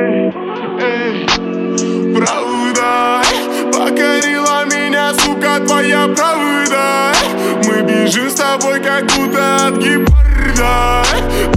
Правда покорила меня, сука, твоя правда. Мы бежим с тобой, как будто от гепарда.